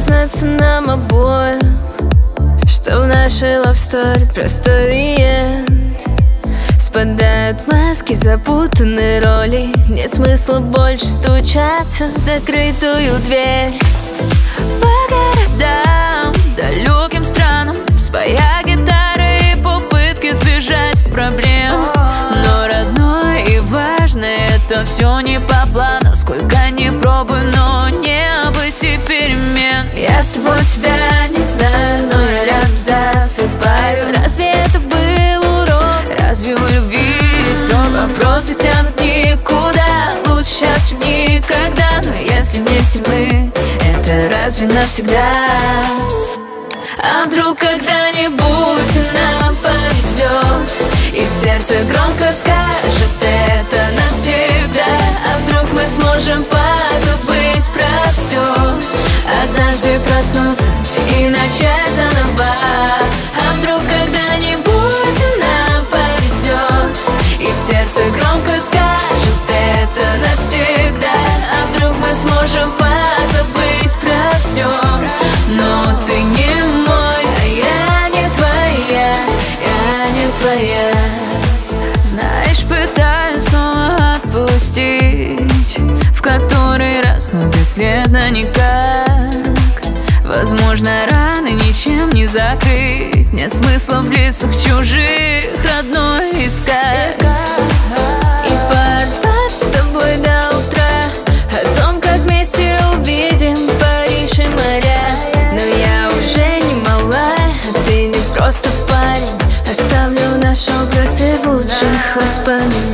признаться нам обоим, что в нашей love story простой the end. Спадают маски, запутанные роли, нет смысла больше стучаться в закрытую дверь. По городам, далеким странам, своя гитара и попытки сбежать от проблем. Но родное и важное, это все не по плану. Сколько ни пробуй, но не обойти перемен. Я с тобой себя не знаю, но я рядом засыпаю. Разве это был урок? Разве у любви срок? Вопросы тянут никуда, лучше сейчас, чем никогда. Но если вместе мы, это разве навсегда? А вдруг когда-нибудь нам повезет, и сердце громко скажет это навсегда. А вдруг мы сможем позабыть про все, однажды проснуться и начать заново. А вдруг когда-нибудь нам повезет, и сердце громко скажет это навсегда. А вдруг мы сможем позабыть про все, но ты не мой, а я не твоя, я не твоя. Знаешь, пытаюсь снова отпустить, в который раз, но бесследно никак. Возможно, раны ничем не закрыть, нет смысла в лицах чужих родной искать. И порваться с тобой до утра, о том, как вместе увидим Париж и моря. Но я уже не малая, а ты не просто парень. Оставлю наш образ из лучших воспоминаний.